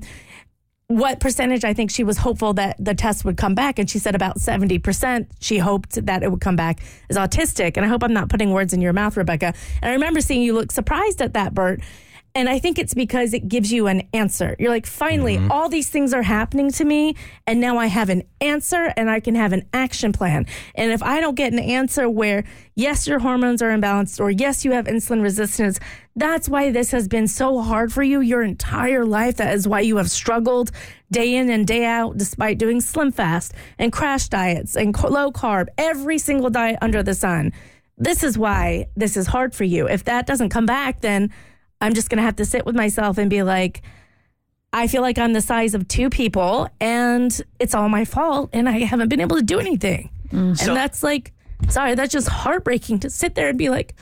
what percentage I think she was hopeful that the test would come back. And she said about seventy percent she hoped that it would come back as autistic. And I hope I'm not putting words in your mouth, Rebecca. And I remember seeing you look surprised at that, Bert. And I think it's because it gives you an answer. You're like, finally, mm-hmm. all these things are happening to me, and now I have an answer, and I can have an action plan. And if I don't get an answer where, yes, your hormones are imbalanced, or yes, you have insulin resistance, that's why this has been so hard for you your entire life. That is why you have struggled day in and day out, despite doing Slim Fast and crash diets and low carb, every single diet under the sun. This is why this is hard for you. If that doesn't come back, then I'm just going to have to sit with myself and be like, I feel like I'm the size of two people and it's all my fault and I haven't been able to do anything. Mm. And so, that's like, sorry, that's just heartbreaking to sit there and be like,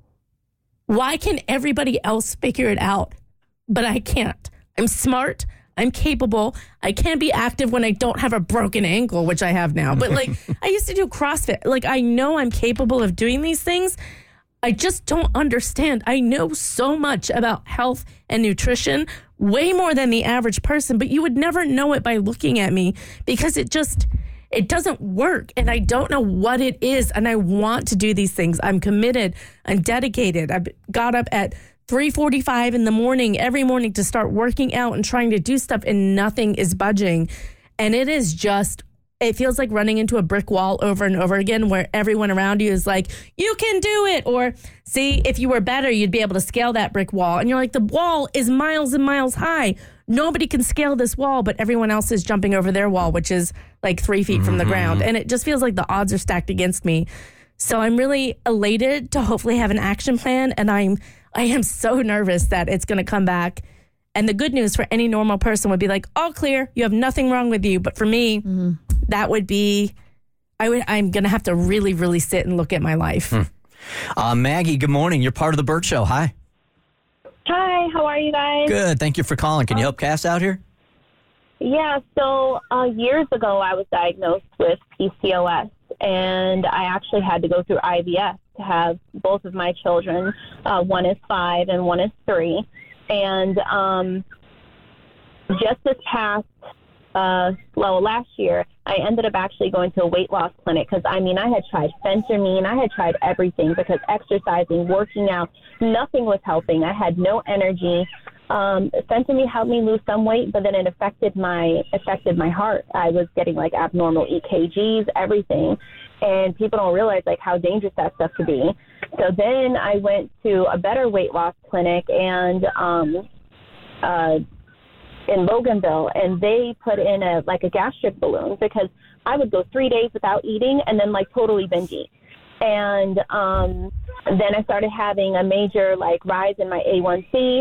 why can everybody else figure it out, but I can't? I'm smart. I'm capable. I can't be active when I don't have a broken ankle, which I have now. But like, I used to do CrossFit. Like, I know I'm capable of doing these things. I just don't understand. I know so much about health and nutrition, way more than the average person, but you would never know it by looking at me because it just, it doesn't work. And I don't know what it is. And I want to do these things. I'm committed. I'm dedicated. I got up at three forty-five in the morning every morning to start working out and trying to do stuff, and nothing is budging. And it is just, it feels like running into a brick wall over and over again where everyone around you is like, you can do it. Or see, if you were better, you'd be able to scale that brick wall. And you're like, the wall is miles and miles high. Nobody can scale this wall, but everyone else is jumping over their wall, which is like three feet mm-hmm. from the ground. And it just feels like the odds are stacked against me. So I'm really elated to hopefully have an action plan. And I'm, I am so nervous that it's going to come back. And the good news for any normal person would be like, all clear, you have nothing wrong with you. But for me, mm-hmm. that would be, I would, I'm going to have to really, really sit and look at my life. Hmm. Uh, Maggie, good morning. You're part of the Bert Show. Hi. Hi, how are you guys? Good. Thank you for calling. Can you help Cass out here? Yeah, so uh, years ago I was diagnosed with P C O S, and I actually had to go through I V F to have both of my children. Uh, one is five and one is three. And um, just this past, uh, well, last year, I ended up actually going to a weight loss clinic because, I mean, I had tried phentermine, I had tried everything because exercising, working out, nothing was helping. I had no energy. Um, phentermine helped me lose some weight, but then it affected my affected my heart. I was getting like abnormal E K Gs, everything, and people don't realize like how dangerous that stuff could be. So then I went to a better weight loss clinic and um, uh, in Loganville, and they put in a like a gastric balloon because I would go three days without eating and then like totally binge eat. And um, then I started having a major like rise in my A one C.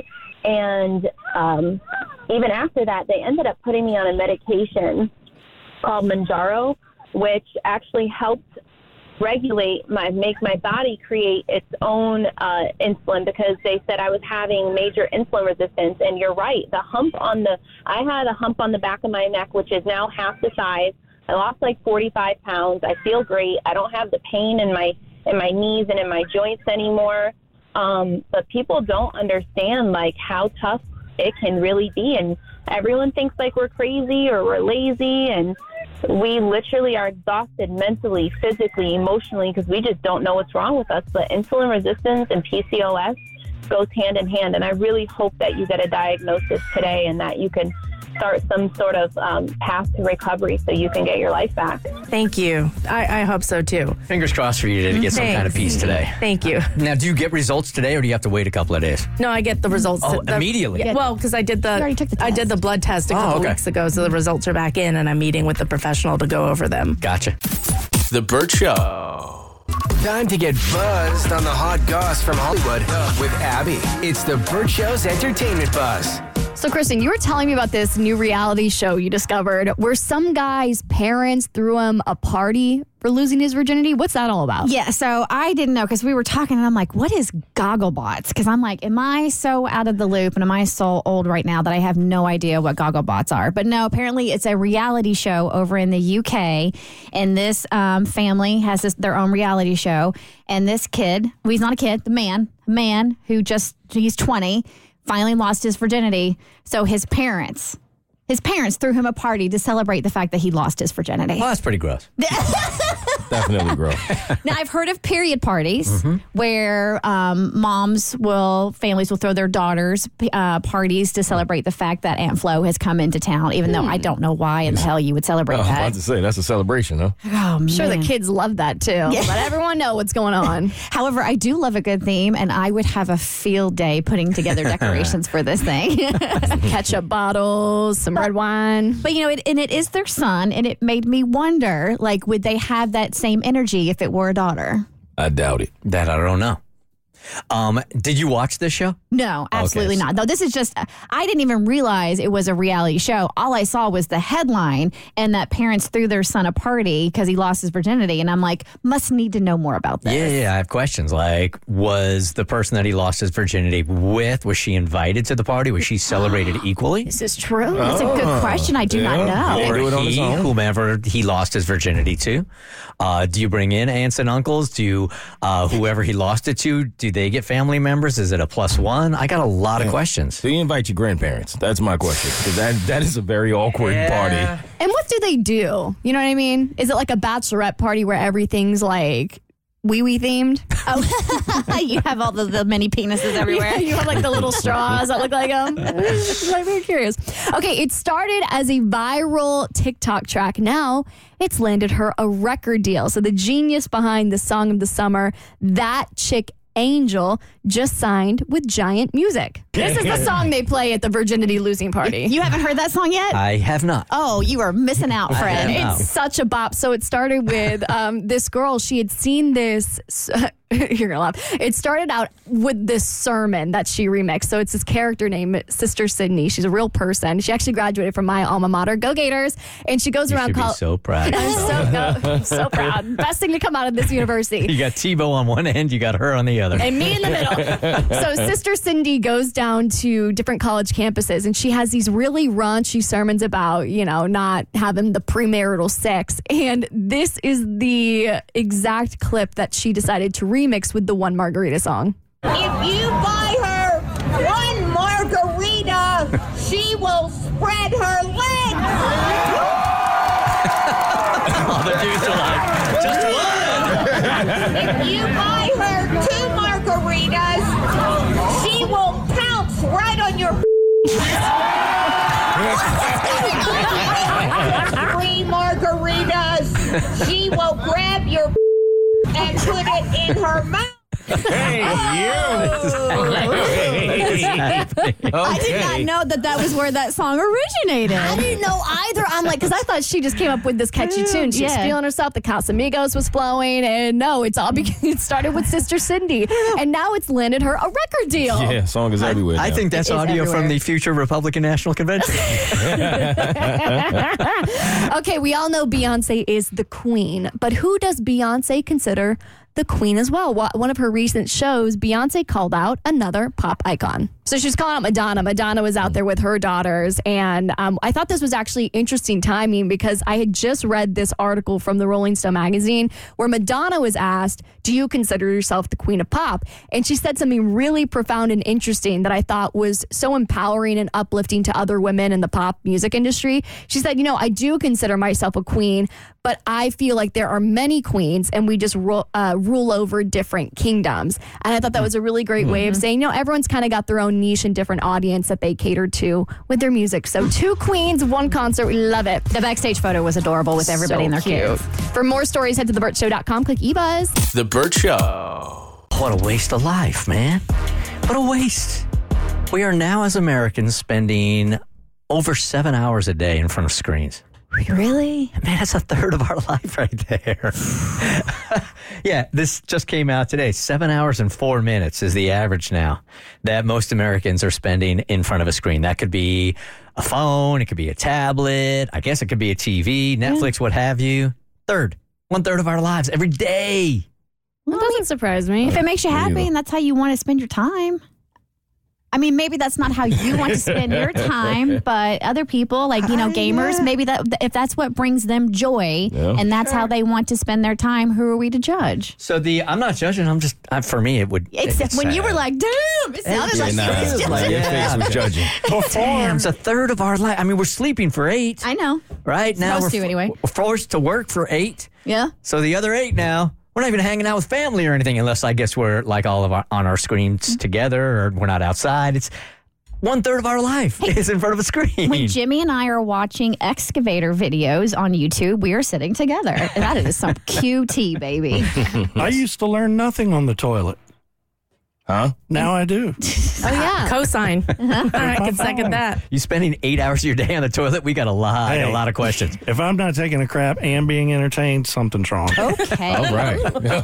And um, even after that, they ended up putting me on a medication called Mounjaro, which actually helped regulate my, make my body create its own uh, insulin because they said I was having major insulin resistance. And you're right, the hump on the, I had a hump on the back of my neck, which is now half the size. I lost like forty-five pounds. I feel great. I don't have the pain in my, in my knees and in my joints anymore. Um, but people don't understand like how tough it can really be. And everyone thinks like we're crazy or we're lazy. And we literally are exhausted mentally, physically, emotionally, because we just don't know what's wrong with us. But insulin resistance and P C O S goes hand in hand. And I really hope that you get a diagnosis today and that you can start some sort of um, path to recovery so you can get your life back. Thank you. I, I hope so too. Fingers crossed for you to get some Thanks. kind of peace today. Thank you. Now, do you get results today or do you have to wait a couple of days? No, I get the results. Oh, the, immediately? Yeah, well, because I did the, already took the I did the blood test a Oh, couple okay. weeks ago, so the results are back in, and I'm meeting with the professional to go over them. Gotcha. The Burt Show. Time to get buzzed on the hot goss from Hollywood with Abby. It's the Burt Show's entertainment buzz. So, Kristen, you were telling me about this new reality show you discovered where some guy's parents threw him a party for losing his virginity. What's that all about? Yeah, so I didn't know because we were talking and I'm like, what is Gogglebots? Because I'm like, am I so out of the loop and am I so old right now that I have no idea what Gogglebots are? But no, apparently it's a reality show over in the U K. And this um, family has this, their own reality show. And this kid, well, he's not a kid, the man, man who just, he's twenty, finally lost his virginity. So his parents, his parents threw him a party to celebrate the fact that he lost his virginity. Well, that's pretty gross. Definitely gross. Now, I've heard of period parties Mm-hmm. where um, moms will, families will throw their daughters uh, parties to celebrate the fact that Aunt Flo has come into town, even though I don't know why in the hell you would celebrate I was that. about to say, that's a celebration, huh? Oh, I'm sure the man. kids love that too. Let everyone know what's going on. However, I do love a good theme, and I would have a field day putting together decorations for this thing. Ketchup bottles, some red wine. But, you know, it, and it is their son, and it made me wonder, like, would they have that same energy if it were a daughter? I doubt it. That I don't know. Um, did you watch this show? No, absolutely Okay. not. No, this is just, I didn't even realize it was a reality show. All I saw was the headline and that parents threw their son a party because he lost his virginity. And I'm like, must need to know more about this. Yeah, yeah, I have questions. Like, was the person that he lost his virginity with, was she invited to the party? Was she celebrated equally? This is true. That's a good question. I do not know. Or do it on his he, own. whomever he lost his virginity to. Uh, do you bring in aunts and uncles? Do uh, whoever he lost it to, do they get family members? Is it a plus one? I got a lot of questions. Do you invite your grandparents? That's my question. Because that, that is a very awkward Yeah. party. And what do they do? You know what I mean? Is it like a bachelorette party where everything's like wee wee themed? Oh, you have all the, the mini penises everywhere. Yeah, you have like the little straws that look like them. I'm very curious. Okay, it started as a viral TikTok track. Now it's landed her a record deal. So the genius behind the song of the summer, That Chick Angel, just signed with Giant Music. This is the song they play at the virginity losing party. You haven't heard that song yet? I have not. Oh, you are missing out, friend. I have not. It's such a bop. So it started with um, this girl. She had seen this. You're gonna laugh. It started out with this sermon that she remixed. So it's this character named Sister Sydney. She's a real person. She actually graduated from my alma mater, Go Gators, and she goes You around. should Call- be so proud. I'm so, no, I'm so proud. Best thing to come out of this university. You got Tebow on one end, you got her on the other. And me in the middle. So Sister Cindy goes down to different college campuses, and she has these really raunchy sermons about, you know, not having the premarital sex. And this is the exact clip that she decided to remix with the One Margarita song. If you buy her one margarita, she will spread her legs. All the dudes are like, just one. If you buy her two margaritas, she will pounce right on your three margaritas, she will grab your and put it in her mouth. Hey, you! I did not know that that was where that song originated. I didn't know either. I'm like, because I thought she just came up with this catchy tune. She was Yeah. feeling herself. The Casamigos was flowing, and no, it's all be- it started with Sister Cindy, and now it's landed her a record deal. Yeah, song is everywhere. I now. think that's It is audio everywhere. from the future Republican National Convention. Okay, we all know Beyonce is the queen, but who does Beyonce consider the queen as well? Wa- One of her recent shows, Beyonce called out another pop icon. So she's calling out Madonna. Madonna was out there with her daughters, and um, I thought this was actually interesting timing because I had just read this article from the Rolling Stone magazine where Madonna was asked, do you consider yourself the queen of pop? And she said something really profound and interesting that I thought was so empowering and uplifting to other women in the pop music industry. She said, you know, I do consider myself a queen, but I feel like there are many queens and we just ru- uh, rule over different kingdoms. And I thought that was a really great way of saying, you know, everyone's kind of got their own niche and different audience that they cater to with their music. So two queens, one concert. We love it. The backstage photo was adorable with everybody So and their cute. kids. For more stories, head to the burt show dot com. Click eBuzz. The Burt Show. What a waste of life, man. What a waste. We are now, as Americans, spending over seven hours a day in front of screens. Really? Man, that's a third of our life right there. Yeah, this just came out today. Seven hours and four minutes is the average now that most Americans are spending in front of a screen. That could be a phone. It could be a tablet. I guess it could be a T V, Netflix, what have you. Third. One third of our lives every day. That doesn't surprise me. If it makes you happy and that's how you want to spend your time. I mean, maybe that's not how you want to spend your time, but other people, like, you know, gamers, maybe that if that's what brings them joy Yeah. and that's how they want to spend their time, who are we to judge? So the I'm not judging. I'm just uh, for me it would. Except it's when you sad. were like, damn, it sounded Yeah, like nah, she was it's just like your face was judging. Damn, it's a third of our life. I mean, we're sleeping for eight. I know. Right now, Supposed we're, to, anyway. we're forced to work for eight. Yeah. So the other eight now, we're not even hanging out with family or anything, unless I guess we're like all of our on our screens together, or we're not outside. It's one third of our life is in front of a screen. When Jimmy and I are watching excavator videos on YouTube, we are sitting together. That is some Q T, baby. I used to learn nothing on the toilet. Huh? Now I do. Oh, yeah. Cosign. I can second that. You spending eight hours of your day on the toilet? We got a lot, Hey. a lot of questions. If I'm not taking a crap and being entertained, something's wrong. Okay. All right.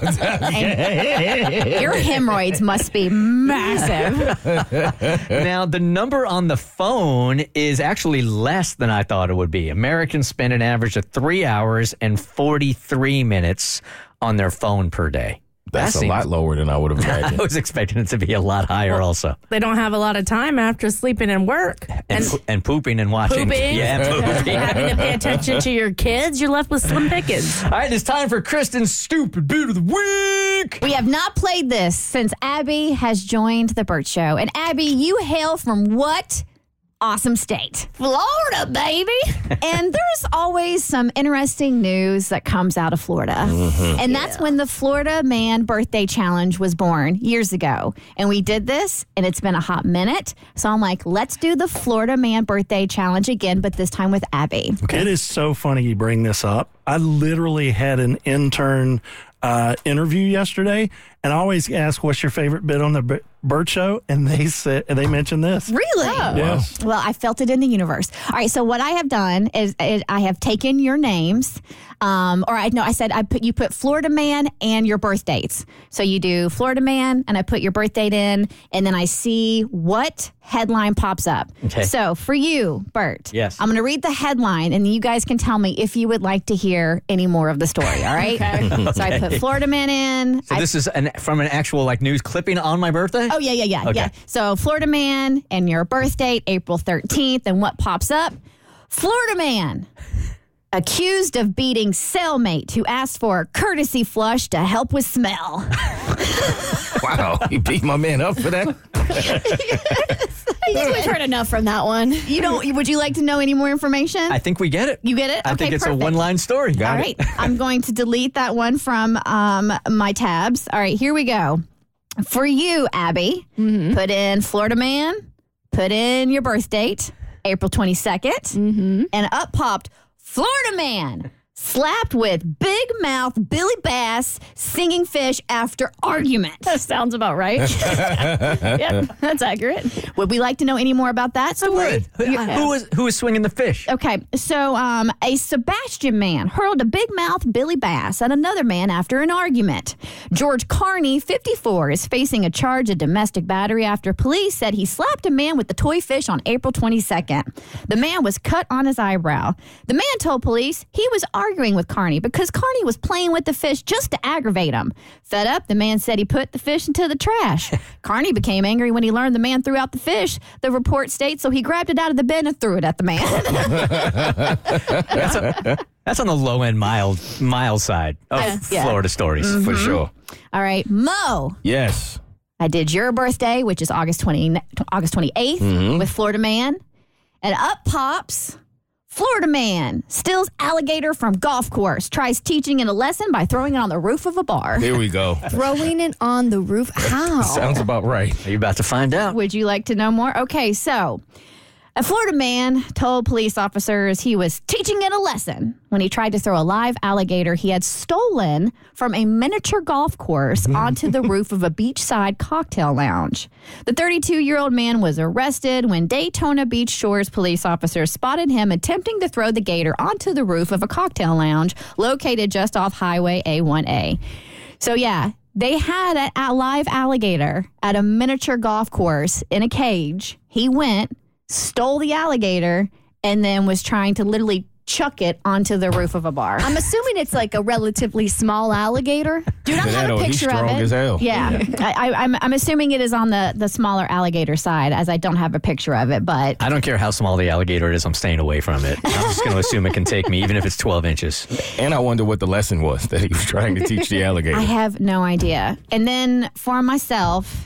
And your hemorrhoids must be massive. Now, the number on the phone is actually less than I thought it would be. Americans spend an average of three hours and forty-three minutes on their phone per day. That's That a lot seems- lower than I would have I imagined. was expecting it to be a lot higher also. They don't have a lot of time after sleeping and work. And, po- and pooping and watching. Pooping. Yeah, and pooping. Having to pay attention to your kids, you're left with slim pickings. All right, it's time for Kristen's Stupid Bit of the Week. We have not played this since Abby has joined the Burt Show. And Abby, you hail from what awesome state? Florida, baby. And there's always some interesting news that comes out of Florida. Mhm. And that's when the Florida Man Birthday Challenge was born years ago. And we did this, and it's been a hot minute. So I'm like, let's do the Florida Man Birthday Challenge again, but this time with Abby. It is so funny you bring this up. I literally had an intern uh, interview yesterday, And I always ask, what's your favorite bit on the B- Burt Show? And they said, and they mentioned this. Really? Oh. Yes. Well, I felt it in the universe. All right. So what I have done is, is I have taken your names, um, or I no, I said I put you put Florida Man and your birth dates. So you do Florida Man, and I put your birth date in, and then I see what headline pops up. Okay. So for you, Bert, Yes. I'm going to read the headline, and you guys can tell me if you would like to hear any more of the story. All right. Okay. So I put Florida Man in. So I this is an, from an actual like news clipping on my birthday? Oh, yeah, yeah, yeah, Okay. yeah. So Florida Man and your birth date, April thirteenth, and what pops up? Florida Man accused of beating cellmate who asked for a courtesy flush to help with smell. Wow, you beat my man up for that? We've heard enough from that one. You don't? Would you like to know any more information? I think we get it. You get it? I Okay, think it's perfect. a one-line story. All right. I'm going to delete that one from um, my tabs. All right, here we go. For you, Abby, Mm-hmm. put in Florida Man, put in your birth date, April twenty-second, Mm-hmm. and up popped Florida Man. Slapped with big mouth Billy Bass singing fish after argument. That sounds about right. Yep, that's accurate. Would we like to know any more about that story? Who, who was who was swinging the fish? Okay, so um, a Sebastian man hurled a big mouth Billy Bass at another man after an argument. George Carney, fifty-four, is facing a charge of domestic battery after police said he slapped a man with the toy fish on April twenty-second. The man was cut on his eyebrow. The man told police he was arguing with Carney because Carney was playing with the fish just to aggravate him. Fed up, the man said he put the fish into the trash. Carney became angry when he learned the man threw out the fish, the report states, so he grabbed it out of the bin and threw it at the man. That's, a, that's on the low end, mild, mild side of Uh, yeah. Florida stories Mhm. for sure. All right, Mo. Yes. I did your birthday, which is August twentieth, August twenty-eighth, Mhm. with Florida Man. And up pops Florida Man steals alligator from golf course, tries teaching it a lesson by throwing it on the roof of a bar. There we go. Throwing it on the roof. How? Sounds about right. Are you about to find out? Would you like to know more? Okay, so a Florida man told police officers he was teaching it a lesson when he tried to throw a live alligator he had stolen from a miniature golf course onto the roof of a beachside cocktail lounge. The thirty-two-year-old man was arrested when Daytona Beach Shores police officers spotted him attempting to throw the gator onto the roof of a cocktail lounge located just off Highway A one A. So, yeah, they had a, a live alligator at a miniature golf course in a cage. He went, stole the alligator, and then was trying to literally chuck it onto the roof of a bar. I'm assuming it's like a relatively small alligator. Do not have a He's picture of strong it. as hell. Yeah, I, I, I'm, I'm assuming it is on the, the smaller alligator side, as I don't have a picture of it. But I don't care how small the alligator is, I'm staying away from it. I'm just going to assume it can take me, even if it's twelve inches. And I wonder what the lesson was that he was trying to teach the alligator. I have no idea. And then for myself,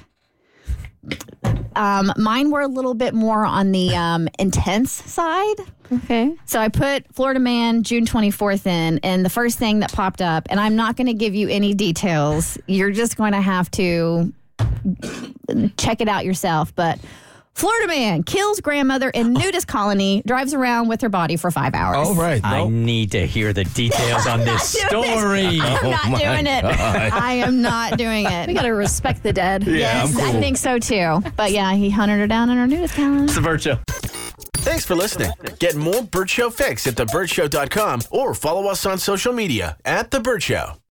um, mine were a little bit more on the um, intense side. Okay. So I put Florida Man June twenty-fourth in, and the first thing that popped up, and I'm not going to give you any details. You're just going to have to check it out yourself. But Florida Man kills grandmother in nudist colony, drives around with her body for five hours. All right. I Nope. need to hear the details on this I'm not doing story. it. I'm Oh not my doing it. God. I am not doing it. We got to respect the dead. Yeah, yes, I'm cool. I think so too. But yeah, he hunted her down in her nudist colony. It's the Burt Show. Thanks for listening. Get more Burt Show fix at the burt show dot com or follow us on social media at The Burt Show.